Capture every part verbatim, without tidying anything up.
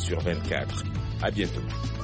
sur vingt-quatre. À bientôt.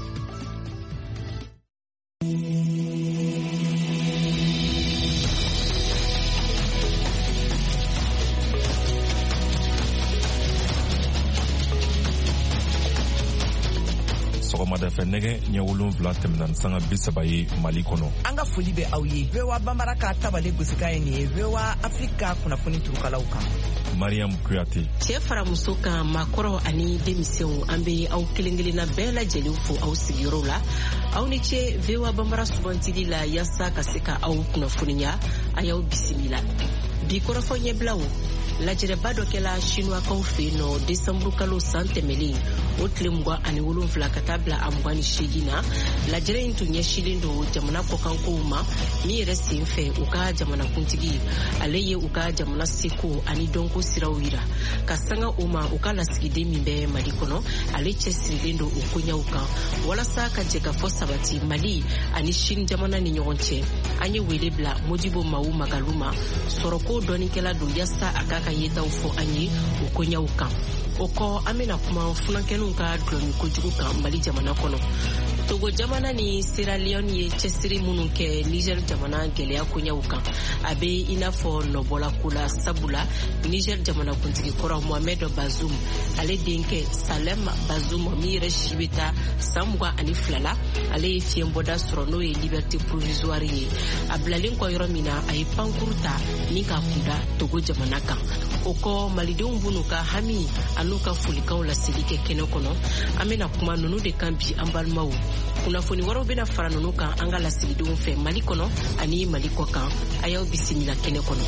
sɔgɔmada fɛ nɛgɛ ɲɛ wolonwula tɛmɛna sanga bi saba ye Mali kɔnɔ. An ka foli bɛ aw ye. V O A Banbara ka tabale gosika ye nin ye. V O A Afrika kunnafoni turukalaw kan. Mariam Kuyate. Cɛ fara muso kan maakɔrɔ ani denmisɛnw an bɛ aw kelen kelenna bɛɛ lajɛlen fo aw sigiyɔrɔ la. Aw ni ce V O A Banbara sugantili la yaasa ka se ka aw kunnafoniya a y'aw bisimila. Bi kɔrɔfɔ ɲɛbilaw lajɛrɛba dɔ kɛla chinoisakaw fɛ yen nɔ desanburu kalo san tɛmɛlen o tile mugan ani wolonwula ka taa bila a mugan ni seegin na lajɛrɛ in tun ɲɛsilen don jamana kɔkankow ma min yɛrɛ sen fɛ u ka jamanakuntigi ale ye u ka jamana seko ani dɔnko siraw yira ka sanga o ma u ka lasigiden min bɛ Mali kɔnɔ ale cɛsirilen don o koɲaw kan walasa ka jɛ ka fɔ sabati Mali ani Chine jamana ni ɲɔgɔn cɛ an ye wele bila Modibo Mawu Magalu ma sɔrɔko dɔɔnikɛla don yaasa a ka ka yetaw fɔ an ye o koɲaw kan. O kɔ an bɛna kuma funankɛninw ka dulɔmi kojugu kan Mali jamana kɔnɔ. Togo jamana ni Sierra Leone ye cɛsiri minnu kɛ Niger jamana gɛlɛya koɲaw kan. A bɛ i n'a fɔ nɔbɔla ko la sabula Niger jamana kuntigi kɔrɔ Mohamed Bazoum ale denkɛ Salem Bazoum min yɛrɛ si bɛ taa san mugan ani fila la ale ye fiɲɛbɔda sɔrɔ n'o ye liberté provisoire ye. A bilalen kɔ yɔrɔ min na a ye pankuru ta ni k'a kunda Togo jamana kan. O kɔ malidenw b'u n'u ka hami an'u ka folikanw laseli kɛ kɛnɛ kɔnɔ. An bɛna kuma ninnu de kan bi an balimaw. Kunnafoni wɛrɛw bɛna fara ninnu kan an ka lasigidenw fɛ Mali kɔnɔ ani Mali kɔ kan. A y'aw bisimila kɛnɛ kɔnɔ.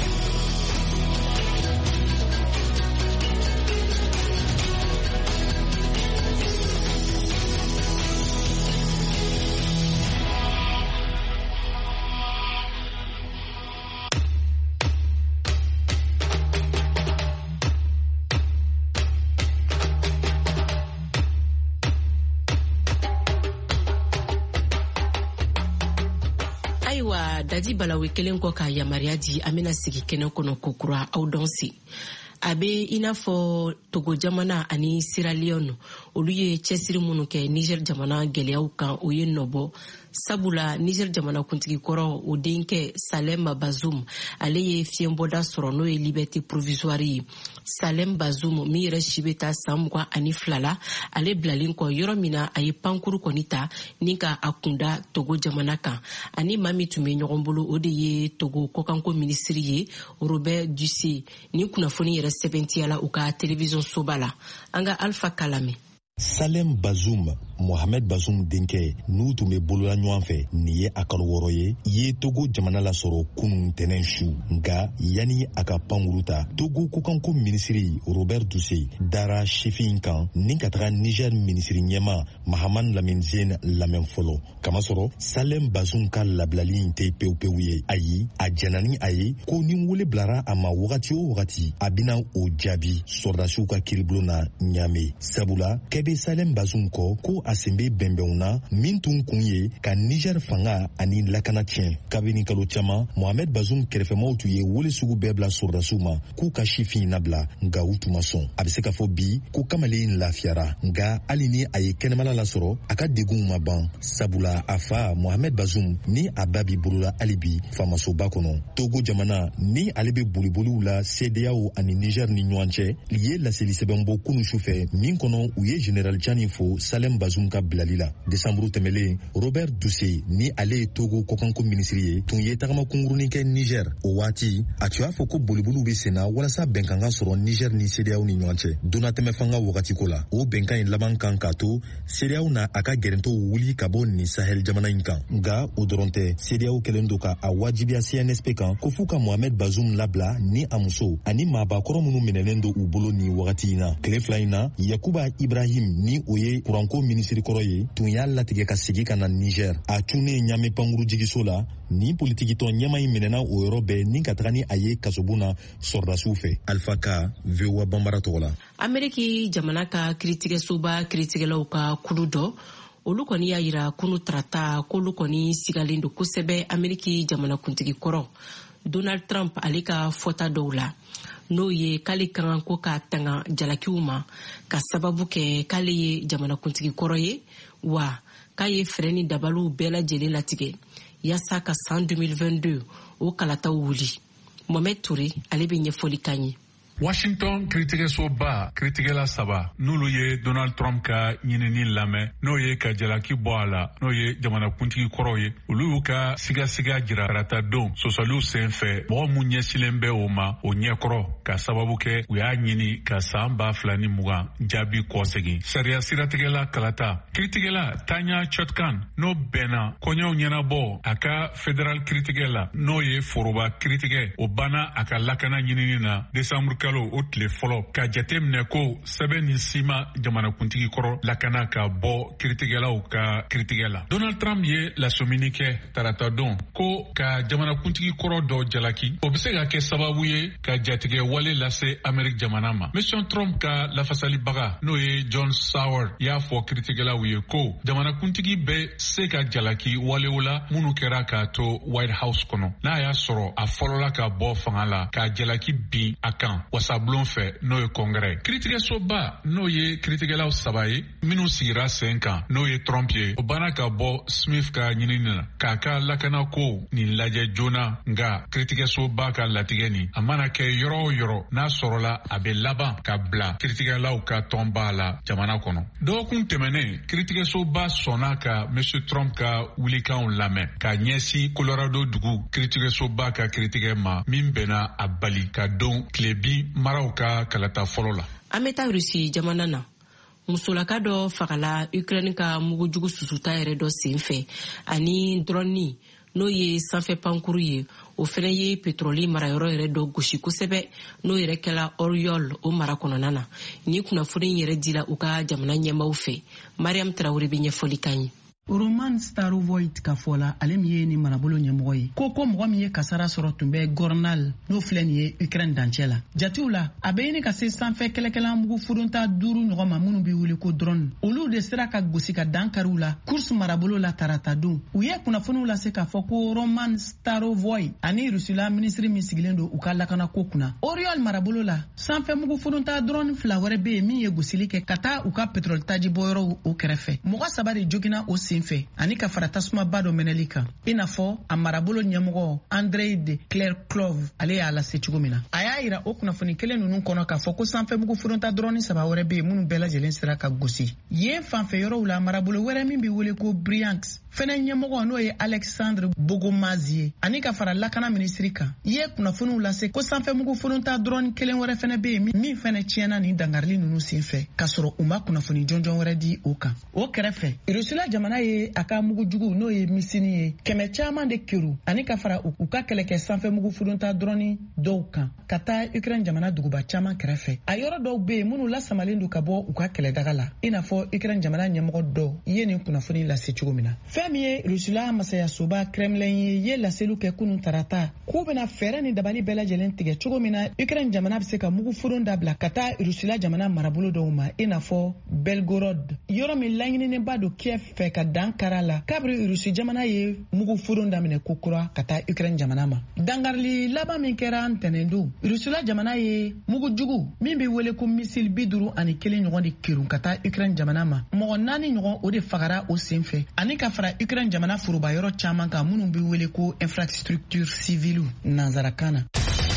Dadi balawe kelen kɔ ka yamaruya di an bɛna sigi kɛnɛ kɔnɔ kokura aw dɔn si. A bɛ i n'a fɔ Togo jamana ani Sierra Leone olu ye cɛsiri minnu kɛ Niger jamana gɛlɛyaw kan o ye nɔbɔ. Sabula Niger jamana kuntigi kɔrɔ o denkɛ Salem Bazoum ale ye fiɲɛbɔda sɔrɔ n'o ye liberté provisoire ye. Salem Bazoum min yɛrɛ si bɛ taa san mugan ani fila la ale bilalen kɔ yɔrɔ min na a ye pankuru kɔni ta ni ka a kunda Togo jamana kan ani maa min tun bɛ ɲɔgɔn bolo o de ye Togo kɔkanko minisiri ye Robert Dussé ni kunnafoni yɛrɛ sɛbɛntiyala u ka télévision soba la an ka Alpha Kalame. Salem Bazoum, Mohamed Bazoum denkɛ n'u tun bɛ bolola ɲɔgɔn fɛ nin ye a kalo wɔɔrɔ ye ye Togo jamana lasɔrɔ kunun tɛnɛn su nka yanni a ka pankuru ta Togo kokanko minisiri Robert Dussé dara sifin kan ni ka taga Niger minisiri ɲɛma Mahaman Lamine Zene lamɛn fɔlɔ kamasɔrɔ Salem Bazoum ka labilali in tɛ pewu pewu ye ayi a jɛnna ni a ye ko ni wele bilara a ma wagati o wagati a bɛna o jaabi sɔrdasiw ka kiribulon na ɲaame sabula bɛ Salem Bazoum kɔ ko a sen bɛ bɛnbɛnw na min tun kun ye ka Niger fanga ani lakana tiɲɛ kabini kalo caman Mohamed Bazoum kɛrɛfɛmaw tun ye wele sugu bɛɛ bila sɔrdasiw ma k'u ka sifin nabila nka u tun ma sɔn a bɛ se ka fɔ bi ko kamalen lafiyara nka hali ni a ye kɛnɛmala lasɔrɔ a ka degun ma ban sabula a fa Mohamed Bazoum ni a ba b'i bolola hali bi faamasoba kɔnɔ Togo jamana ni ale bɛ boliboliw la C D A O ani Niger ni ɲɔgɔn cɛ ye laseli sɛbɛnbɔ kunu sufɛ min kɔnɔ u ye General Jani fo Salem Bazoum ka bilali la desanburu tɛmɛlen Robert Dussé ni ale ye Togo kɔkanko minisiri ye tun ye tagama kungurunin kɛ Niger o waati a tun y'a fɔ ko boliboliw bɛ senna walasa bɛnkan ka sɔrɔ Niger ni C D A O ni ɲɔgɔn cɛ donatɛmɛ fanga wagati ko la o bɛnkan in laban kan k'a to C D A O na a ka gɛrɛntɔw wuli ka bɔ nin Sahel jamana in kan nka o dɔrɔn tɛ C D A O kɛlen don ka a wajibiya C N S P kan ko f'u ka Mohamed Bazoum labila ni a muso ani maabakɔrɔ minnu minɛlen don u bolo nin wagati in na tile fila in na Yakuba Ibrahim ni o ye kuranko minisiri kɔrɔ ye tun y'a latigɛ ka segi ka na Niger a tunnen ɲame pankuru jigiso la ni politikitɔ ɲɛma in minɛna o yɔrɔ bɛɛ ni ka taga ni a ye kasobon na sɔrdasiw fɛ Alpha Ka V O A Banbara tɔgɔ la. Ameriki jamana ka kiritigɛsoba kiritigɛlaw ka kulu dɔ olu kɔni y'a yira kunu tarata k'olu kɔni sigalen don kosɛbɛ Ameriki jamanakuntigi kɔrɔ Donald Trump ale ka fɔta dɔw la. n'o ye k'ale ka kan ko ka tanga jalakiw ma ka sababu kɛ k'ale ye jamanakuntigi kɔrɔ ye wa k'a ye fɛɛrɛ ni dabaliw bɛɛ lajɛlen latigɛ yaasa ka san deux mille vingt-deux o kalataw wuli. Mohamed Touré ale bɛ ɲɛfɔli kan ye. Washington critique-soba critique-la saba n'olu ye Donald Trump ka ɲinini lamɛn n'o ye ka jalaki bɔ a la n'o ye jamanakuntigi kɔrɔw ye olu y'u ka sigasiga jira karata don sɔsɔliw sen fɛ mɔgɔ mun ɲɛsilen bɛ o ma o ɲɛkɔrɔ ka sababu kɛ u y'a ɲini ka san ba fila ni mugan jaabi kɔsegin. Sariya siratigɛla kalata critique-la Tanya Chutkan n'o bɛnna kɔɲɔw ɲɛnabɔ a ka federal critique la n'o ye foroba critique o banna a ka lakana ɲinini na décembre kalo o tile fɔlɔ ka jate minɛ ko sɛbɛn ni sima jamanakuntigi kɔrɔ lakana ka bɔ kiritigɛlaw ka kiritigɛ la. Donald Trump ye lasomini kɛ tarata don ko ka jamanakuntigi kɔrɔ dɔ jalaki o bɛ se ka kɛ sababu ye ka jatigɛ wale lase Amerika jamana ma. Mission Trump ka lafasalibaga n'o ye John Sauer y'a fɔ kiritigɛlaw ye ko jamanakuntigi bɛ se ka jalaki walew la minnu kɛra k'a to White House kɔnɔ n'a y'a sɔrɔ a fɔlɔla ka bɔ fanga la ka jalaki bin a kan wasablon fɛ n'o ye kɔngrɛ. Critique-soba n'o ye critique-law saba ye minnu sigira sen kan n'o ye Trump ye o banna ka bɔ Smith ka ɲinini na k'a ka lakana ko nin lajɛ joona nga critique-soba ka latigɛ nin a mana kɛ yɔrɔ o yɔrɔ n'a sɔrɔla a bɛ laban ka bila critique-law ka tɔnba la jamana kɔnɔ. Dɔgɔkun tɛmɛnen critique-soba sɔnna ka Monsieur Trump ka wulikanw lamɛn ka ɲɛsin Colorado dugu critique-soba ka critique ma min bɛnna a bali ka don tile bi maraw ka kalata fɔlɔ la. An bɛ taa Rusi jamana na. Musolaka dɔ fagala Ukraine ka mugujugu susuta yɛrɛ dɔ senfɛ ani drone n'o ye sanfɛ pankuru ye o fɛnɛ ye pétrole marayɔrɔ yɛrɛ dɔ gosi kosɛbɛ n'o yɛrɛ kɛla Oriol o mara kɔnɔna na. Ni kunnafoni yɛrɛ dila u ka jamana ɲɛmaaw fɛ. Mariam Traoré bɛ ɲɛfɔli kan ye. Roman Starovoyt ka fɔ la ale min ye ni marabolo ɲɛmɔgɔ ye ko ko mɔgɔ min ye kasara sɔrɔ tun bɛ Gornal n'o filɛ nin ye Ukraine dancɛ la. Jatiw la a bɛ ɲini ka se sanfɛ kɛlɛkɛlan mugu furunta duuru ɲɔgɔn ma minnu bɛ wele ko drone olu de sera ka gosi ka dankariw la course marabolo la tarata don u ye kunnafoniw lase k'a fɔ ko Roman Starovoyt ani Rusila ministre min sigilen don u ka lakana ko kunna. Oriol marabolo la sanfɛ mugu furunta drone fila wɛrɛ bɛ yen min ye gosili kɛ ka taa u ka pétrole taji bɔyɔrɔ o kɛrɛfɛ. Mɔgɔ saba de jogina o fɛ ani ka fara tasuma ba dɔ mɛnɛli kan i n'a fɔ a marabolo ɲɛmɔgɔ Andrei de Clerclov ale y'a lase cogo min na a y'a yira o kunnafoni kelen ninnu kɔnɔ k'a fɔ ko sanfɛ mugu furunta drone saba wɛrɛ bɛ yen minnu bɛɛ lajɛlen sera ka gosi yen fanfɛ yɔrɔw la marabolo wɛrɛ min bɛ wele ko Bryansk fɛnɛ ɲɛmɔgɔ n'o ye Alexandre Bogomazie ani ka fara lakana minisiri kan i ye kunnafoniw lase ko sanfɛ mugu furunta drone kelen wɛrɛ fɛnɛ bɛ yen min fɛnɛ tiɲɛna nin dangarili ninnu senfɛ k'a sɔrɔ u ma kunnafoni jɔnjɔn wɛrɛ di o kan o kɛrɛfɛ Rusila jamana ye a ka mugujugu n'o ye misini ye kɛmɛ caman de keru ani ka fara u ka kɛlɛkɛ sanfɛ mugu furunta drone dɔw kan ka taa Ukraine jamana duguba caman kɛrɛfɛ a yɔrɔ dɔw bɛ yen minnu lasamalen don ka bɔ u ka kɛlɛdaga la i n'a fɔ Ukraine jamana ɲɛmɔgɔ dɔw ye nin kunnafoni lase cogo min na fɛn min ye Rusila masayasoba Kremlin ye ye laseliw kɛ kunun tarata k'u bɛna fɛɛrɛ ni dabali bɛɛ lajɛlen tigɛ cogo min na Ukraine jamana bɛ se ka mugu furun dabila ka taa Rusila jamana marabolo dɔw ma i n'a fɔ Belgorod yɔrɔ min laɲininenba don Kiev fɛ ka dan kara la kabiri Rusi jamana ye mugu furun daminɛ ko kura ka taa Ukraine jamana ma dangarili laban min kɛra ntɛnɛn Rusila jamana ye mugu jugu min bɛ wele ko missile bi duuru ani kelen ɲɔgɔn de kerun ka taa Ukraine jamana ma mɔgɔ naani ɲɔgɔn o de fagara o senfɛ ani ka fara Ukraine jamana foroba yɔrɔ caman kan minnu bɛ wele ko infrastructure civile nanzarakan na.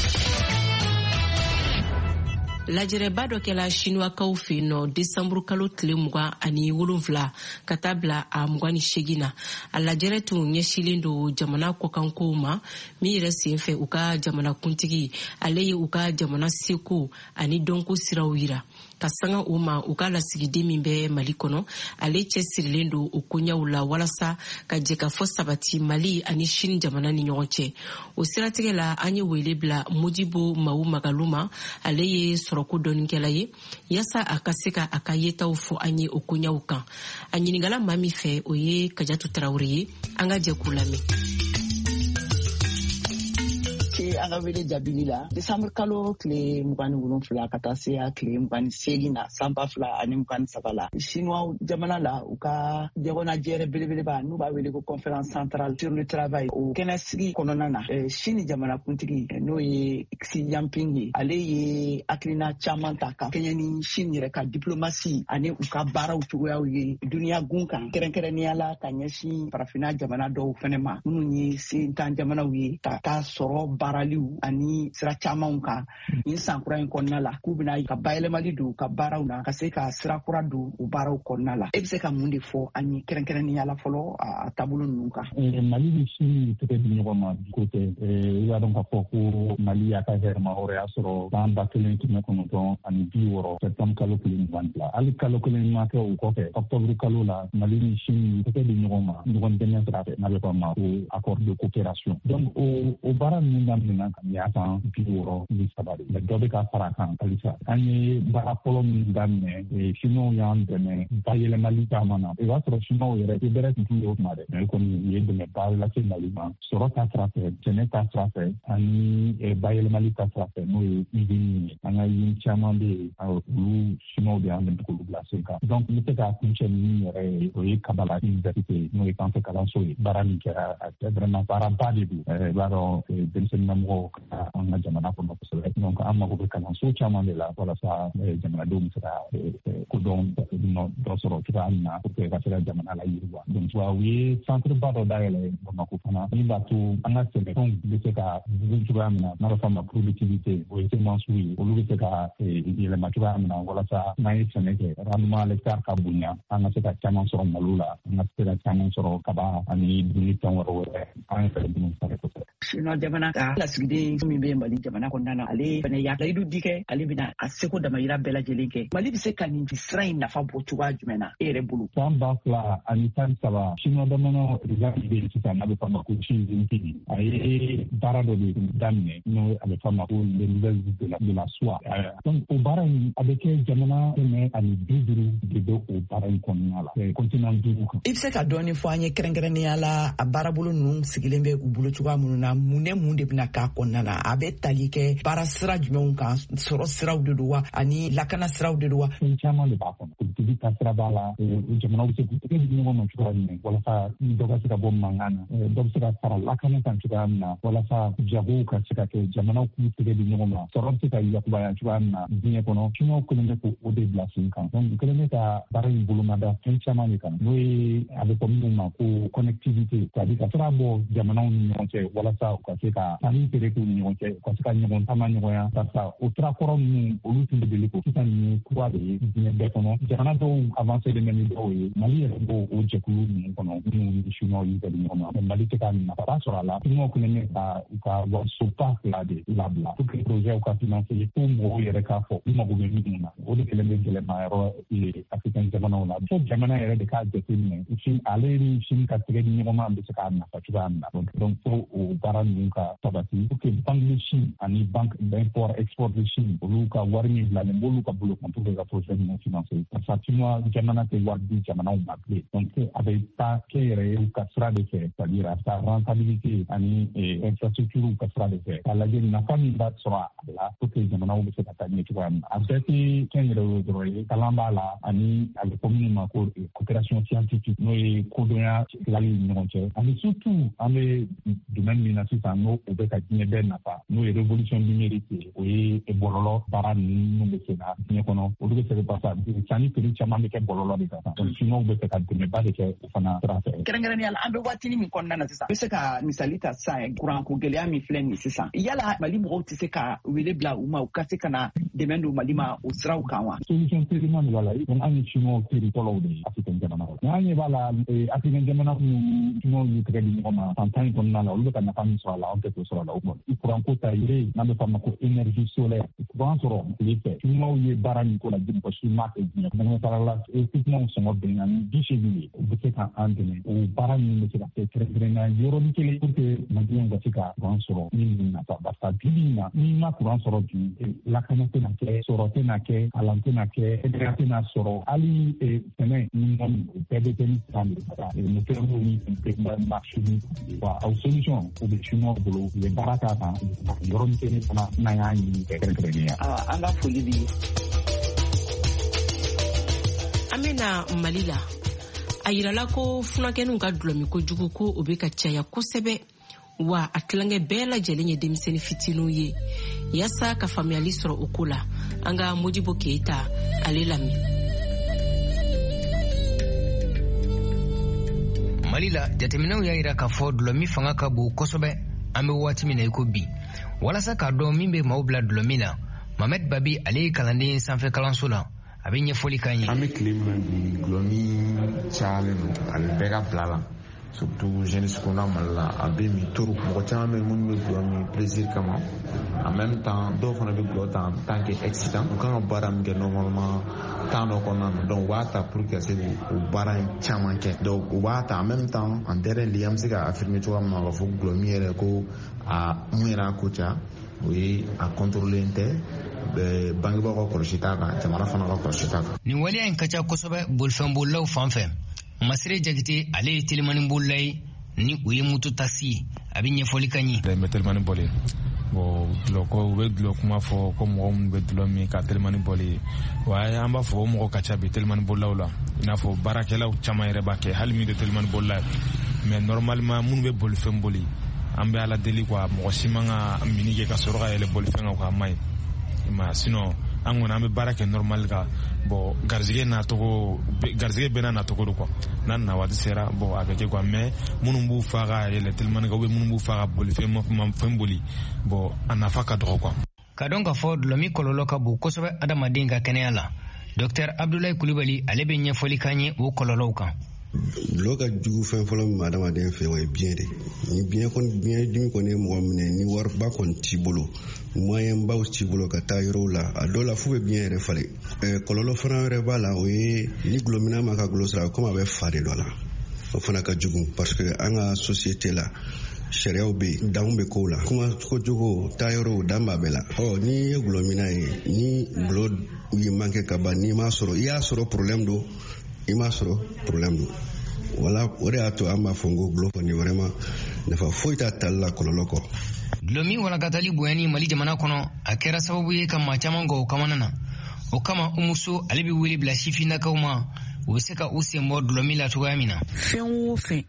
Lajɛrɛba dɔ kɛla Chinois-kaw fɛ yen nɔ décembre kalo tile mugan ani wolonwula ka taa bila a mugan ni seegin na a lajɛrɛ tun ɲɛsilen don jamana kɔkankow ma min yɛrɛ senfɛ u ka jamanakuntigi ale ye u ka jamana seko ani dɔnko siraw yira ka sanga o ma u ka lasigiden min bɛ Mali kɔnɔ ale cɛsirilen don o koɲɛw la walasa ka jɛ ka fɔ sabati Mali ani Chine jamana ni ɲɔgɔn cɛ o siratigɛ la an ye wele bila Modibo Mawu Magalu ma ale ye sɔrɔko dɔɔnikɛla ye yaasa a ka se ka a ka yetaw fɔ an ye o koɲɛw kan a ɲiningala maa min fɛ o ye Kajatu Tarawele ye an ka jɛ k'u lamɛn. ce an ka wele jabili la December kalo tile mugan ni wolonwula ka taa se a tile mugan ni seegin na san ba fila ani mugan ni saba la Chinois jamana la u ka ɲɔgɔnnajɛ belebeleba n'u b'a wele ko conférence centrale sur le travail o kɛnɛsigi kɔnɔna na Chine jamana kuntigi n'o ye Xi Jinping ye ale ye hakilina caman ta ka kɛɲɛ ni Chine yɛrɛ ka diplomasi ani u ka baaraw cogoyaw ye duniya gun kan kɛrɛnkɛrɛnnenya la ka ɲɛsin farafinna jamana dɔw fɛnɛ ma minnu ye sentan jamanaw ye ka taa sɔrɔ baaraliw ani sira camanw kan nin san kura in kɔnɔna la k'u bɛna ka bayɛlɛmali don ka baaraw na ka se ka sira kura don u baaraw kɔnɔna la e bɛ se ka mun de fɔ an ye kɛrɛnkɛrɛnnenya la fɔlɔ a taabolo ninnu kan. Mali ni Chine tɛgɛ di ɲɔgɔn ma ko tɛ i b'a dɔn k'a fɔ ko Mali y'a ka hɛrɛma hɔrɔnya sɔrɔ san ba kelen kɛmɛ kɔnɔntɔn ani bi wɔɔrɔ septembre kalo kelen mugan fila hali kalo kelen ma kɛ o kɔfɛ octobre kalo la Mali ni Chine tɛgɛ di ɲɔgɔn ma ɲɔgɔn dɛmɛ sira fɛ n'a bɛ fɔ a ma ko accord de coopération donc o o baara ninnu daminɛna ka y'a san bi wɔɔrɔ ni saba de mais dɔ bɛ ka fara kan halisa an ye baara fɔlɔ min daminɛ Chinois y'an dɛmɛ bayɛlɛmali caman na i b'a sɔrɔ Chinois yɛrɛ i bɛrɛ tun t'u ye o tuma dɛ mais kɔni u ye dɛmɛ ba lase Mali ma sɔrɔ ta sira fɛ sɛnɛ ta sira fɛ ani bayɛlɛmali ta sira fɛ n'o ye usine ye an ka usine caman bɛ yen olu Chinois de y'an dɛmɛ k'olu bila sen kan donc n bɛ se k'a kuncɛ min yɛrɛ ye o ye Kabala université n'o ye sanfɛ kalanso ye baara min kɛra a kɛ vraiment baara ba de don i b'a dɔn denmisɛnninlamɔgɔw ka an ka jamana kɔnɔ kosɛbɛ donc an mago bɛ kalanso caman de la walasa jamanadenw bɛ se ka kodɔn dɔ sɔrɔ cogoya min na pour que ka se ka jamana la yiriwa donc u ye centre ba dɔ dayɛlɛ Bamako fana min b'a to an ka sɛnɛfɛnw bɛ se ka bugun cogoya min na n'a bɛ fɔ a ma productivité o ye semences ye olu bɛ se ka yɛlɛma cogoya min na walasa n'an ye sɛnɛ kɛ rendement hectare ka bonya an ka se ka caman sɔrɔ malo la an ka se ka caman sɔrɔ kaba ani dumuni fɛn wɛrɛ wɛrɛ an ye fɛɛrɛ minnu fara kosɛbɛ. Chinois jamana ka lasigiden min bɛ Mali jamana kɔnɔna na ale fana y'a layidu di kɛ ale bɛna a seko damayira bɛɛ lajɛlen kɛ Mali bɛ se ka nin sira in nafa bɔ cogoya jumɛn na e yɛrɛ bolo. san ba fila ani tan saba Chinois jamana président bɛ yen sisan n'a bɛ fɔ a ma ko Xi Jinping a ye baara dɔ de daminɛ n'o a bɛ fɔ a ma ko les nouvelles de la de la soie donc o baara in a bɛ kɛ jamana kɛmɛ ani bi duuru de bɛ o baara in kɔnɔna la continent duuru kan. I bɛ se ka dɔɔni fɔ an ye kɛrɛnkɛrɛnnenya la a baarabolo ninnu sigilen bɛ u bolo cogoya minnu na mun ne mun de bɛna k'a kɔnɔna na a bɛ tali kɛ baara sira jumɛnw kan sɔrɔ siraw de don wa ani lakana siraw de don wa. fɛn caman de b'a kɔnɔ politiki ta sira b'a la jamanaw bɛ se k'u tɛgɛ di ɲɔgɔn ma cogoya min na walasa dɔ ka se ka bɔ mankan na dɔ bɛ se ka fara lakana kan cogoya min na walasa jagow ka se ka kɛ jamanaw k'u tɛgɛ di ɲɔgɔn ma sɔrɔ bɛ se ka yakubaya cogoya min na diɲɛ kɔnɔ Chinois kelen bɛ k'o de bila sen kan donc kelen bɛ ka baara in bolomada fɛn caman de kan n'o ye a bɛ fɔ minnu ma ko connectivité c'est-à-dire ka sira bɔ jamanaw ni ɲɔgɔn cɛ walasa u ka se ka sanni feere k'u ni ɲɔgɔn cɛ u ka se ka ɲɔgɔn taama ɲɔgɔnya barisa o sira kɔrɔ ninnu olu tun bɛ deli ko sisan nin ye kura de ye diɲɛ bɛɛ kɔnɔ jamana dɔw avancé de ni dɔw ye Mali yɛrɛ b'o o jɛkulu ninnu kɔnɔ minnu ni Chinois y'u kɛ di ɲɔgɔn ma mais Mali tɛ ka nafa sɔrɔ a la Chinois kelen bɛ ka u ka warisoba fila de labila pour que projet u ka financer fo mɔgɔw yɛrɛ k'a fɔ u mago bɛ minnu na o de kelen bɛ gɛlɛma yɔrɔ ye Africain jamanaw la fo jamana yɛrɛ de k'a jateminɛ ale ni Chine ka tɛgɛ di ɲɔgɔn ma bɛ se k'a nafa cogoya min na donc fo o baara ninnu ka sabati pour que banque de Chine ani banque d'import export de Chine olu ka wari min bilalen b'olu ka bolo kan pour que ka projet ninnu financer parce que Chinois jamana tɛ wari di jamanaw ma bilen donc a bɛ taa kɛ yɛrɛ ye u ka sira de fɛ c'est-à-dire a bɛ taa rentabilité ani infrastructure u ka sira de fɛ k'a lajɛ nafa min b'a sɔrɔ a la pour que jamanaw bɛ se ka taa ɲɛ cogoya min na a bɛɛ tɛ kɛ yɛrɛ ye dɔrɔn ye kalan b'a la ani a bɛ fɔ minnu ma ko coopération scientifique n'o ye kodɔnya tilali ni ɲɔgɔn cɛ ani surtout an bɛ domaine min na sisan n'o o bɛ ka diɲɛ bɛɛ nafa n'o ye révolution numérique ye o ye bɔlɔlɔ baara ninnu bɛ se ka diɲɛ kɔnɔ olu bɛ se ka basa sanni feere caman bɛ kɛ bɔlɔlɔ de kan donc Chinois bɛ fɛ ka dɛmɛba de kɛ o fana sira fɛ. kɛrɛnkɛrɛnnenya la an bɛ waatini min kɔnɔna na sisan i bɛ se ka misali ta sisan kuranko gɛlɛya min filɛ nin ye sisan yala Mali mɔgɔw tɛ se ka wele bila u ma u ka se ka na dɛmɛ don Mali ma o siraw kan wa. solution teriman de b'a la donc an ye Chinois teri fɔlɔw de ye Africain jamanaw la an ɲɛ b'a la Africain jamana minnu Chinois y'u tɛgɛ di ɲɔgɔn ma san tan in kɔnɔna la olu bɛ ka nafa min sɔrɔ a la anw tɛ k'o sɔrɔ a la o kɔni i kuranko ta yire n'an bɛ fɔ a ma ko énergie solaire kuran sɔrɔ tile fɛ Chinois ye baara min ko la mɔgɔ si ma kɛ diɲɛ dɛmɛsara la équipement sɔngɔ bɛnna ni bi seegin ye o bɛ se ka an dɛmɛ o baara min bɛ se ka kɛ kɛrɛnkɛrɛnnenya yɔrɔnin kelen pour que maliyɛnw ka se ka kuran sɔrɔ min bɛ nafa barisa bi bi in na n'i ma kuran sɔrɔ bi lakana tɛ na tɛna kɛ sɔrɔ tɛna kɛ kalan tɛna kɛ edera tɛna sɔrɔ hali sɛnɛ ni bɛɛ bɛ kɛ ni san de ka musow ni marché ni wa aw solution o bɛ chinois bolo u bɛ baara k'a kan yɔrɔ min kɛlen fana n'an y'a ɲini kɛrɛnkɛrɛnnenya. An ka foli bi an bɛna Mali la. A yirala ko funakɛninw ka dulɔmi kojugu ko o bɛ ka caya kosɛbɛ wa a tilankɛ bɛɛ lajɛlen ye denmisɛnnin fitininw ye yaasa ka faamuyali sɔrɔ o ko la. An ka Modibo Keita ale lamɛn. Mali la jateminɛw y'a yira k'a fɔ dulɔmi fanga ka bon kosɛbɛ an bɛ waati min na i ko bi. Walasa k'a dɔn min bɛ maaw bila dulɔmi la, Mohamed Babi ale ye kalanden sanfɛ kalanso la. A bɛ ɲɛfɔli k'an ye. An bɛ tile min bi dulɔmi cayalen don a bɛ bɛɛ ka bila la surtout jeunesse kunda Mali la a bɛ min toro mɔgɔ caman bɛ minnu bɛ dulɔmi plaisir kama en même temps dɔw fana bɛ dulɔ ta en tant que excitant u kan ka baara min kɛ normalement temps dɔ kɔnɔna na donc u b'a ta pour que se o baara in caman kɛ donc u b'a ta en même temps en terrain lié an bɛ se ka affirmer cogoya min na k'a fɔ dulɔmi yɛrɛ ko a mun yɛrɛ a ko ca o ye a contrôler tɛ bangebaaw ka kɔlɔsi t'a kan jamana fana ka kɔlɔsi t'a kan. Nin waleya in ka ca kosɛbɛ bolifɛnbolilaw fan fɛ. Masire Jakite ale ye telimani bolila ye ni o ye moto taxi ye a bɛ ɲɛfɔli k'an ye. N bɛ telimani boli bon dulɔ ko u bɛ dulɔ kuma fɔ ko mɔgɔ minnu bɛ dulɔ min ka telimani boli wa an b'a fɔ o mɔgɔ ka ca bi telimani bolilaw la i n'a fɔ baarakɛlaw caman yɛrɛ b'a kɛ hali min tɛ telimani bolila mais normalement minnu bɛ bolifɛn boli an bɛ ala deli quoi mɔgɔ si man ka mini kɛ ka sɔrɔ ka yɛlɛ bolifɛn kan k'a maɲi ma sinon an kɔni an bɛ baara kɛ normal kan bon garizigɛ nacogo garizigɛ bɛɛ n'a nacogo do quoi n'a na waati sera bon a bɛ kɛ quoi mais minnu b'u fa ka yɛlɛ telimani kan ou bien minnu b'u fa ka bolifɛn fɛn boli bon a nafa ka dɔgɔ quoi. Ka dɔn k'a fɔ dulɔmi kɔlɔlɔ ka bon kosɛbɛ adamaden ka kɛnɛya la Docteur Abdoulaye Kulibali ale bɛ ɲɛfɔli k'an ye o kɔlɔlɔw kan. Dulɔ ka jugu fɛn fɔlɔ min adamaden fɛ o ye biɲɛ de ni biɲɛ kɔni biɲɛ dimi kɔni ye mɔgɔ minɛ ni wariba kɔni t'i bolo moyen baw t'i bolo ka taa yɔrɔw la a dɔw la f'u bɛ biɲɛ yɛrɛ falen ɛɛ kɔlɔlɔ fana wɛrɛ b'a la o ye ni gulɔmina ma ka gulo sira komi a bɛ fa de dɔ la o fana ka jugu parce que an ka société la sariyaw bɛ yen danw bɛ kow la kuma kojugu taa yɔrɔw dan b'a bɛɛ la ɔ n'i ye gulɔmina ye ni gulo ye manqué ka ban n'i m'a sɔrɔ i y'a sɔrɔ problème don i m'a sɔrɔ problème don wala o de y'a to an b'a fɔ n ko gulo kɔni vraiment nafa foyi t'a tali la kɔlɔlɔ kɔ. Dulɔmi walankatali bonyani Mali jamana kɔnɔ a kɛra sababu ye ka maa caman gɔ o kamana na o kama Umuso ale bɛ wele bila sifinnakaw ma u bɛ se ka u sen bɔ dulɔmi la cogoya min na. Fɛn o fɛn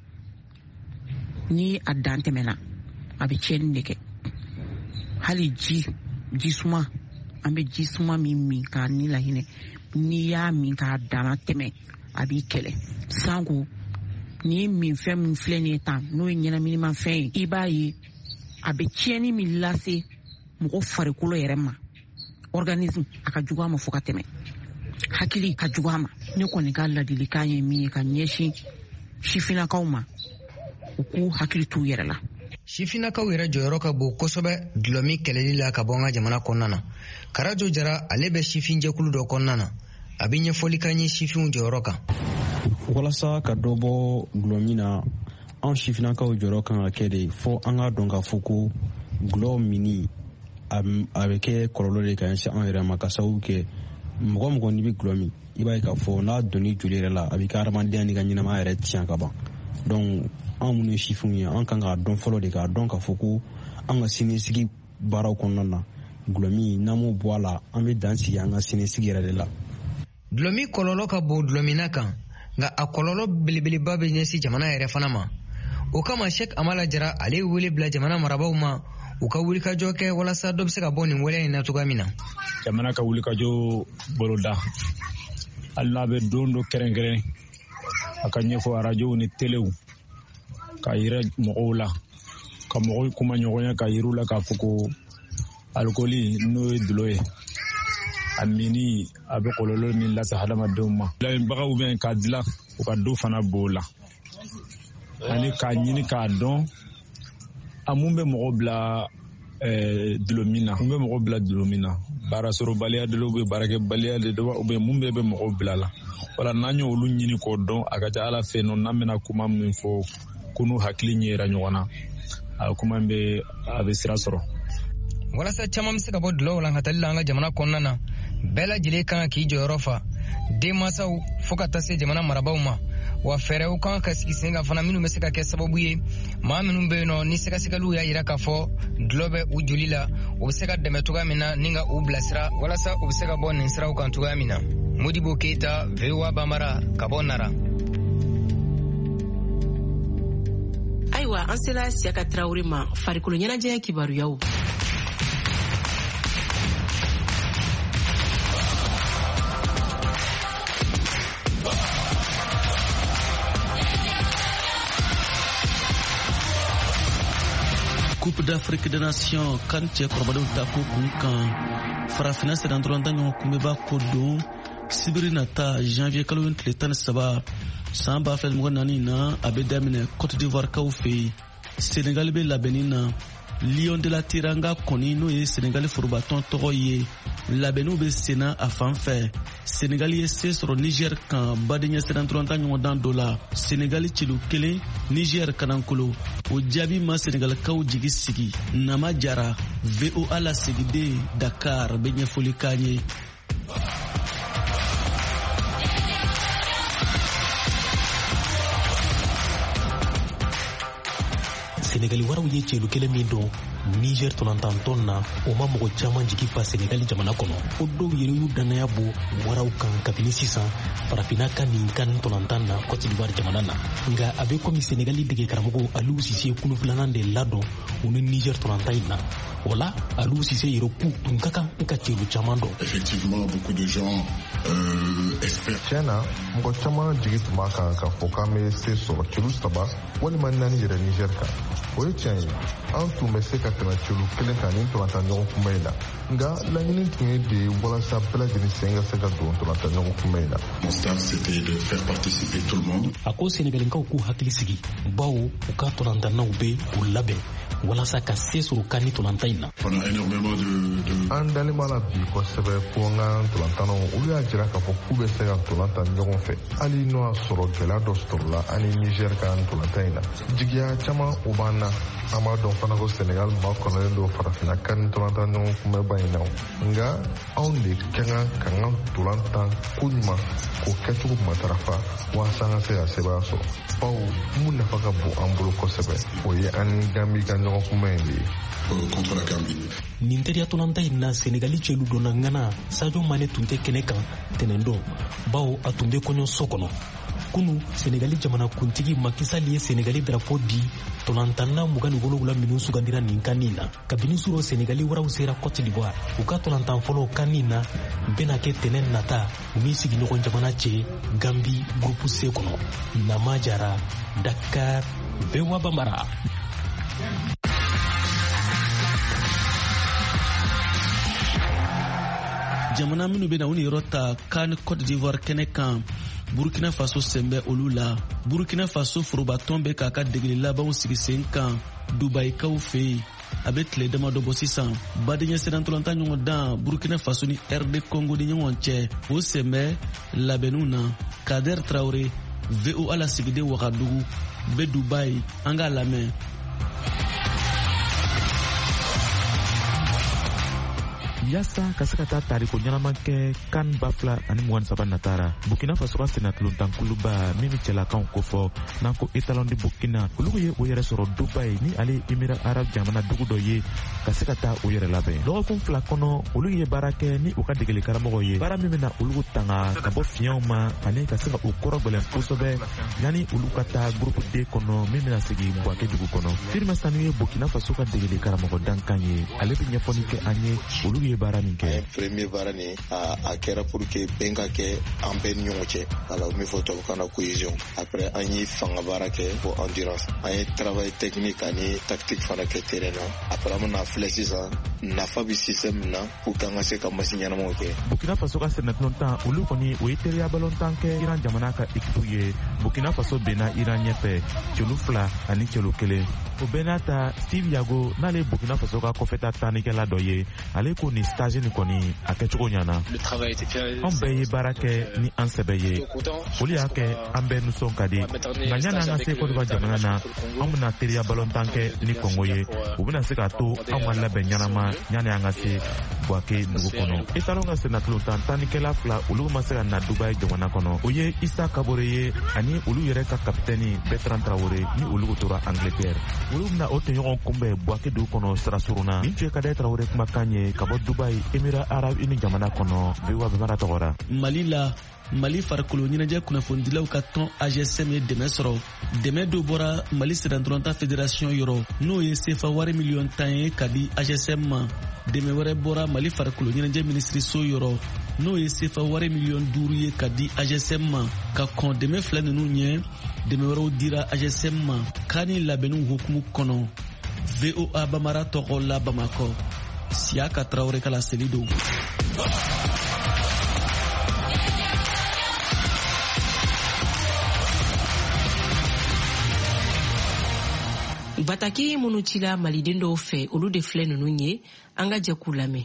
ni a dan tɛmɛna a bɛ tiɲɛni de kɛ hali ji jisuma an bɛ jisuma min min k'a ni lahinɛ n'i y'a min k'a dama tɛmɛ a b'i kɛlɛ sanko ni min fɛn min filɛ nin ye tan n'o ye ɲɛnaminimafɛn ye i b'a ye a bɛ tiɲɛni min lase mɔgɔ farikolo yɛrɛ ma organisme a ka jugu a ma fo ka tɛmɛ hakili ka jugu a ma ne kɔni ka ladilikan ye min ye ka ɲɛsin sifinnakaw ma u k'u hakili t'u yɛrɛ la. Sifinnakaw yɛrɛ jɔyɔrɔ ka bon kosɛbɛ dulɔmi kɛlɛli la ka bɔ an ka jamana kɔnɔna na. Karajo Jara ale bɛ sifin jɛkulu dɔ kɔnɔna na a bɛ ɲɛfɔli k'an ye sifinw jɔyɔrɔ kan. Walasa ka dɔ bɔ dulɔmi na anw sifinnakaw jɔyɔrɔ kan ka kɛ de fɔ an ka dɔn k'a fɔ ko gulɔ mini a bɛ kɛ kɔlɔlɔ de ka ɲɛsin an yɛrɛ ma ka sababu kɛ mɔgɔ mɔgɔ n'i bɛ gulɔ min i b'a ye k'a fɔ n'a donni joli yɛrɛ la a bɛ kɛ adamadenya n'i ka ɲɛnamaya yɛrɛ tiɲɛ ka ban donc an minnu ye sifinw ye an kan k'a dɔn fɔlɔ de k'a dɔn k'a fɔ ko an ka sinisigi baaraw kɔnɔna na gulɔmi n'an m'o bɔ a la an bɛ dan sigi an ka sinisigi yɛrɛ de la. Dulɔmi kɔlɔlɔ ka bon dulɔmina kan nka a kɔlɔlɔ belebeleba bɛ ɲɛsin jamana yɛrɛ fana ma o kama Sheikh Amala Jara ale ye wele bila jamana marabaaw ma u ka wulikajɔ kɛ walasa dɔ bɛ se ka bɔ nin waleya in na cogoya min na. Jamana ka wulikajɔ boloda hali n'a bɛ don dɔ kɛrɛnkɛrɛn a ka ɲɛfɔ arajow ni telew ka yira mɔgɔw la ka mɔgɔw kuma ɲɔgɔnya ka yir'u la k'a fɔ ko alikoli n'o ye dulɔ ye a mini a bɛ kɔlɔlɔ min lase hadamadenw ma. Layibagaw bɛ k'a dilan u ka do fana b'o la ani k'a ɲini k'a dɔn a mun bɛ mɔgɔ bila dulɔmin na mun bɛ mɔgɔ bila dulɔmin na baara sɔrɔbaliya de do bɛ baarakɛbaliya de do u bɛ mun bɛɛ bɛ mɔgɔ bila la wala n'an ye olu ɲini k'o dɔn a ka ca Ala fɛ yen n'an bɛna kuma min fɔ ko n'u hakili ɲɛra ɲɔgɔn na a kuma bɛ a bɛ sira sɔrɔ. walasa caman bɛ se ka bɔ dulɔ walankatali la an ka jamana kɔnɔna na bɛɛ lajɛlen kan k'i jɔyɔrɔ fa denmansaw fo ka taa se jamana marabaw ma wa fɛɛrɛw kan ka sigi sen kan fana minnu bɛ se ka kɛ sababu ye maa minnu bɛ yen nɔ ni sɛgɛsɛgɛliw y'a jira k'a fɔ dulɔ bɛ u joli la u bɛ se ka dɛmɛ cogoya min na ni ka u bilasira walasa u bɛ se ka bɔ nin siraw kan cogoya min na. Modibo Keita, V O A Bambara, ka bɔ Nara. Ayiwa an sela Siyaka Traore ma farikolo ɲɛnajɛ kibaruyaw. Coupe d'Afrique des Nations kan cɛ kɔrɔbadenw ta ko kun kan farafina sɛnɛ dɔrɔn ta ɲɔgɔn kunbɛba ko don sibiri nata janvier kalo tile tan ni saba san ba fila mɔgɔ naani na a bɛ daminɛ Côte d'Ivoire kaw fɛ yen Senegal bɛ labɛnni na Lion de la Tiranga kɔni n'o ye Senegal forobatɔn tɔgɔ ye labɛnniw bɛ senna a fan fɛ Senegal ye se sɔrɔ Niger kan badenya sɛnɛ dɔrɔn ta ɲɔgɔn dan dɔ la Senegal cilu kelen Niger kanankolo o jaabi ma Senegal kaw jigi sigi Nama Jara V O A lasigiden Dakar bɛ ɲɛfɔli k'an ye. Senegali waraw ye celu kelen min don Niger tɔnantantɔn na o ma mɔgɔ caman jigi fa Senegali jamana kɔnɔ o dɔw yɛrɛ y'u dannaya bo waraw kan kabini sisan farafina ka nin kan tɔnantan na Côte d'Ivoire jamana na nka a bɛ komi Senegali dege karamɔgɔ Aliou Cissé kulu filanan de ladɔn u ni Niger tɔnantan in na o la Aliou Cissé yɛrɛ ku tun ka kan ka celu caman dɔn. Effectivement, beaucoup de gens euh, espèrent. Tiɲɛna mɔgɔ caman jigi tun b'a kan k'a fɔ k'an bɛ se sɔrɔ celu saba walima naani yɛrɛ Niger kan o ye tiɲɛ ye an tun bɛ se ka tɛmɛ celu kelen kan ni tɔlanta ɲɔgɔn kunbɛ in na nka laɲini tun ye de walasa bɛɛ lajɛlen sen ka se ka don tɔlanta ɲɔgɔn kunbɛ in na. Mon stade c'était de faire participer tout le monde. A ko Senegalinkaw k'u hakili sigi bawo u ka tɔlantanaw bɛ u labɛn walasa ka se sɔrɔ kan ni tɔlanta in na. Pendant énormément de, de... an dalen b'a la bi kosɛbɛ ko an ka tɔlantanaw olu y'a jira k'a fɔ k'u bɛ se ka tɔlanta ɲɔgɔn fɛ hali n'o y'a sɔrɔ gɛlɛya dɔ sɔrɔla an ni Niger ka tɔlanta in na jigiya caman o b'an na an b'a dɔn fana ko Senegal ma kɔnɔlen don farafina kan ni tɔlanta ɲɔgɔn kunbɛba in na nka anw de ka kan ka an ka tɔlanta ko ɲuman k'o kɛcogo matarafa walasa an ka se ka sebaya sɔrɔ bawo mun nafa ka bon an bolo kosɛbɛ o ye an ni Gambi ka ɲɔgɔn kunbɛ in de ye. Contre la Gambie. Nin teriya tɔlanta in na Senegali cɛlu donna ŋana Sadio Mane tun tɛ kɛnɛ kan tɛnɛndon bawo a tun bɛ kɔɲɔso kɔnɔ kunu Senegali jamana kuntigi Macky Sall ye Senegali drapeau di tɔlantanna mugan ni wolonwula minnu sugandira nin kan nin na kabini suro Senegali waraw sera Côte d'Ivoire u ka tɔlantan fɔlɔ kan nin na bɛna kɛ tɛnɛ nata u min sigiɲɔgɔn jamana cɛ Gambi groupe C kɔnɔ. Nama Jara, Dakar, V O A Bambara. Jamana minnu bɛ na u ni yɔrɔ ta kan Côte d'Ivoire kɛnɛ kan Burkina Faso sɛnbɛ olu la Burkina Faso forobatɔn bɛ k'a ka degeli labanw sigi sen kan Dubaïkaw fɛ yen a bɛ tile damadɔ bɔ sisan badenya sɛnɛ tɔlanta ɲɔgɔn dan Burkina Faso ni R D Congo ni ɲɔgɔn cɛ o sɛnbɛ labɛnniw na Kader Traoré V O A lasigiden Wagadugu bɛ Dubaï an k'a lamɛn. Yasa ka se ka taa tariko ɲɛnaman kɛ kan ba fila ani mugan saba natara Burkina Faso ka senatulontan kuluba min bɛ cɛlakaw kofɔ n'an ko etalon de Burkina olu ye o yɛrɛ sɔrɔ Dubai ni ale Émirats Arabes jamana dugu dɔ ye ka se ka taa o yɛrɛ labɛn dɔgɔkun fila kɔnɔ olu ye baara kɛ ni u ka degeli karamɔgɔ ye baara min bɛna olu tanga ka bɔ fiɲɛw ma ani ka se ka u kɔrɔ gɛlɛn kosɛbɛ yanni olu ka taa groupe D kɔnɔ min bɛna sigi Bouaké dugu kɔnɔ Firma Sanu ye Burkina Faso ka degeli karamɔgɔ dankan ye ale bɛ ɲɛfɔli kɛ an ye olu ye baara min kɛ. Premier baara ni a, a kɛra pour que bɛn ka kɛ an bɛɛ ni ɲɔgɔn cɛ ala min fɔ tubabukan na cohésion après an ye fanga baara kɛ pour endurance an ye travail technique ani tactique fana kɛ terrain na après an bɛna filɛ sisan nafa bɛ système min na pour que an ka se ka machine ɲɛnamaw kɛ. Burkina Faso ka sɛnɛtulontan olu kɔni o ye teriya balontan kɛ Iran jamana ka équipe ye Burkina Faso bɛnna Iran ɲɛfɛ cɛlu fila ani cɛlu kelen o bɛɛ n'a ta Steve Yago n'ale Burkina Faso ka kɔfɛta tannikɛla dɔ ye ale ko nin stage ni kɔni a kɛcogo ɲana an bɛɛ ye baara kɛ ni an sɛbɛ ye olu y'a kɛ an bɛɛ nisɔn ka di nka ɲani an ka se Côte d'Ivoire jamana na an bena teriya balontan kɛ ni Congo ye u bena se k'a to an ka labɛn ɲanama ɲani an ka se Bouaké dugu kɔnɔ Etalon ka senatilo tan tannikɛla fila olu ma se ka na Dubaï jamana kɔnɔ o ye Issa Kabore ye ani olu yɛrɛ ka kapitɛni Bertrand Traoré ni olu tora Angleterre olu bena o tɔɲɔgɔn kunbɛn Bouaké dugu kɔnɔ sira surunna nin tun ye Kadaye Traoré kumakan ye ka bɔ Dubaï Émirats Arabes Unis jamana kɔnɔ V O A bɛmara tɔgɔra Mali la Mali farikolo ɲɛnajɛ kunnafonidilaw ka tɔn A G S M ye dɛmɛ sɔrɔ dɛmɛ dɔ bɔra Mali Sɛnɛdɔrɔnta Fédération yɔrɔ n'o ye sefa wari miliyɔn tan ye ka di A G S M ma dɛmɛ wɛrɛ bɔra Mali farikolo ɲɛnajɛ minisiriso yɔrɔ n'o ye sefa wari miliyɔn duuru ye ka di A G S M ma ka kɔn dɛmɛ fila ninnu ɲɛ dɛmɛ wɛrɛw dira A G S M ma k'a ni labɛnniw hukumu kɔnɔ V O A Bamara tɔgɔ la Bamakɔ Siaka Traoré ka laseli don. Bataki minnu cila maliden dɔw fɛ olu de filɛ ninnu ye an ka jɛ k'u lamɛn.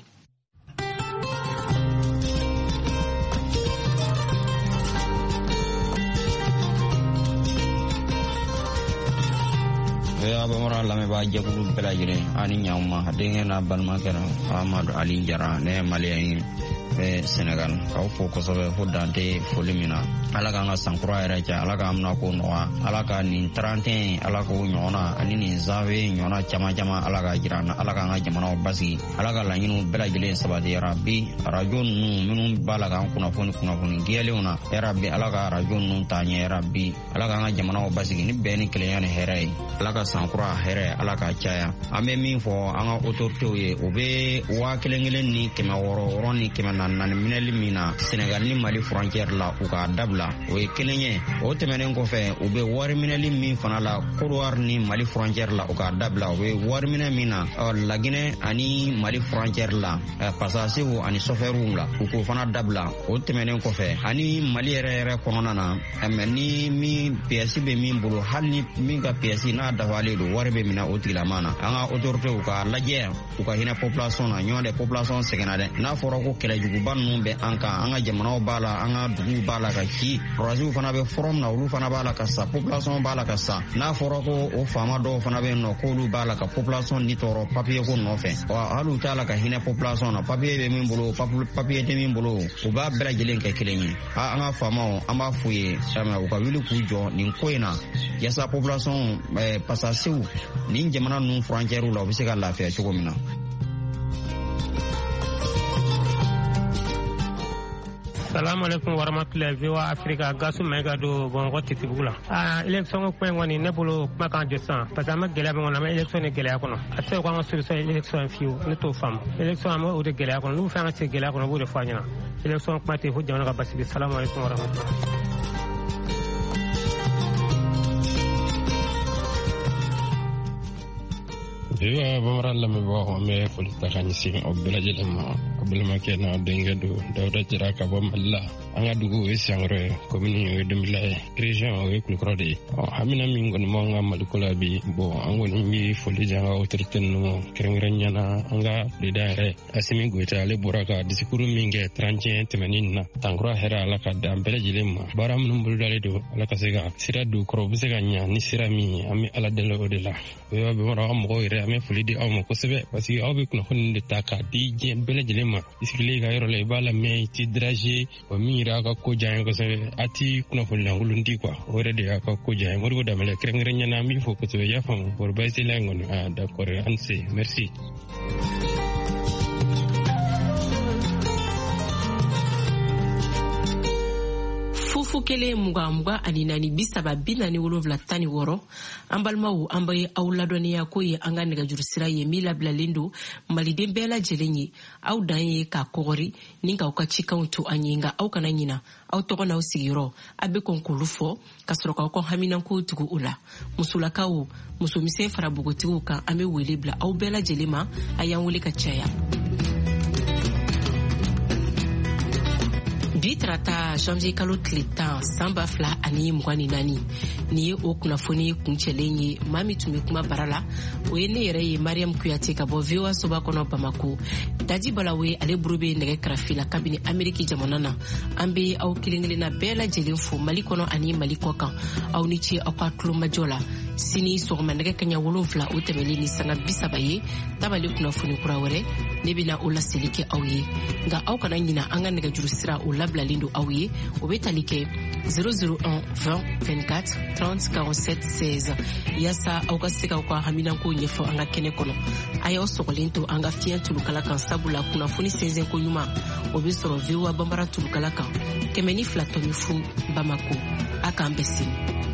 Ya bamara lamɛnbaa jɛkulu bɛɛ lajɛlen ani ɲankuma a denkɛ n'a balimakɛ Amadu Ali Jara ne ye maliyɛn ye bɛ Senegal k'aw fo kosɛbɛ fo dante foli min na Ala k'an ka sankura yɛrɛ cɛ Ala k'an bɛna ko nɔgɔya Ala ka nin trente Ala k'o ɲɔgɔnna ani nin janvier ɲɔgɔnna caman caman Ala ka jira an na Ala k'an ka jamanaw basigi Ala ka laɲiniw bɛɛ lajɛlen sabati yarabi arajo ninnu minnu b'a la k'an kunnafoni kunnafoni diyalenw na yarabi Ala ka arajo ninnu taa ɲɛ yarabi Ala k'an ka jamanaw basigi ni bɛn ni kelenya ni hɛrɛ ye Ala ka sankura hɛrɛ Ala ka caya an bɛ min fɔ an ka autorités ye o bɛ waa kelen kelen ni kɛmɛ wɔɔrɔ wɔɔrɔ ni kɛmɛ naani naani minɛli min na Sénégal ni Mali frontière la u k'a dabila o ye kelen ye o tɛmɛnen kɔfɛ u bɛ wari minɛli min fana la Côte d'Ivoire ni Mali frontière la u k'a dabila u bɛ wari minɛ min na Laginɛ ani Mali frontière la pasasew ani chauffeurs la u k'o fana dabila o tɛmɛnen kɔfɛ ani Mali yɛrɛ yɛrɛ kɔnɔna na mais ni min pièce bɛ min bolo hali ni min ka pièce n'a dafalen don wari bɛ minɛ o tigilamaa na an ka autorités u ka lajɛ u ka hinɛ population na ɲɔgɔn dɛ population sɛgɛnna dɛ n'a fɔra ko kɛlɛjuguba ninnu bɛ an kan an ka jamanaw b'a la an ka duguw b'a la ka ci rasiw fana bɛ forum na olu fana b'a la ka sa population b'a la ka sa n'a fɔra ko o faama dɔw fana bɛ yen nɔ k'olu b'a la ka population ni tɔɔrɔ papier ko nɔfɛ wa hali u t'a la ka hinɛ population na papier bɛ min bolo papier tɛ min bolo u b'a bɛɛ lajɛlen kɛ kelen ye an ka faamaw an b'a f'u ye u ka wuli k'u jɔ nin ko in na yasa population pasasew nin jamana ninnu frontière la u bɛ se ka lafiya cogo min na. Salamu alaikum warahmatullahi V O A Africa gasu mega do bongo titibula ah election ko ngoni ne bolo makan josan parce que ma gele ba ngona ma election ne gele akono ate ko ma solution election fiu ne to fam election am o de gele akono lu fa ngati gele akono bu de fanyina election ko mate fu jamana ka basi salamu alaikum warahmatullahi Ewa bamara lame bo me folita kanisi obela jelema obela kena dengedo dawda jira ka bo malla anga dugu e sangre commune e demila region e kulkrode hamina min gon mo nga malikola bi bo angoni mi foli janga autorité no kerengren na anga de dare asimi goita le boraka disikuru minge trente temenina tangro hera ala ka dambela jelema baram num buldale do ala ka sega sira du krobu sega nya ni sira mi ami ala delo odela yo be mara am go ire me fuli di awmo ko sebe parce que awbe kuna honde taka di je bele jelema iskile ga yoro le bala me ti drage o mira ka ko jaay ko sebe ati kuna holla ngulu ndi quoi o rede ka ko jaay mo do mele kreng renya na mi fo ko sebe ya fam pour baisi lengon ah d'accord anse merci. Fufu kele muga muga ani nani bisaba binani wolonvla tani woro an balimaw an bɛ aw ladɔnniya ko ye an ka nɛgɛjuru sira ye min labilalen don maliden bɛɛ lajɛlen ye aw dan ye k'a kɔgɔri ni k'aw ka cikanw to an ye nka aw kana ɲina aw tɔgɔ n'aw sigiyɔrɔ a bɛ kɔn k'olu fɔ ka sɔrɔ k'aw ka haminanko tugu u la musolakaw musomisɛn fara bogotigiw kan an bɛ wele bila aw bɛɛ lajɛlen ma a y'an wele ka caya. bi tarata janvier kalo tile tan san ba fila ani mugan ni naani ni ye o kunnafoni kuncɛlen ye maa min tun bɛ kuma bara la o ye ne yɛrɛ ye mariam kuyate ka bɔ V O A soba kɔnɔ bamako. Daji Balawe ale buru bɛ nɛgɛ karafi la kabini Ameriki jamana na. An bɛ aw kelen kelenna bɛɛ lajɛlen fo Mali kɔnɔ ani Mali kɔ kan. Aw ni ce aw ka tulomajɔ la. Sini sɔgɔma nɛgɛ kaɲa wolonfila o tɛmɛlen ni sanga bi saba ye tabali kunnafoni kura wɛrɛ ne bɛna o laseli kɛ aw ye. Nka aw kana ɲina an ka nɛgɛjuru sira o labilalen don aw ye. O bɛ tali kɛ zéro zéro un vingt vingt-quatre trente quarante-sept seize yasa aw ka se ka aw ka haminanko ɲɛfɔ an ka kɛnɛ kɔnɔ. A y'aw sɔgɔlen to an ka fiɲɛ tulukala kan sabula kunnafoni sɛnsɛnko ɲuman o bɛ sɔrɔ V O A banbara tulukala kan kɛmɛ ni fila tɔmi fu Bamako. A k'an bɛɛ sini.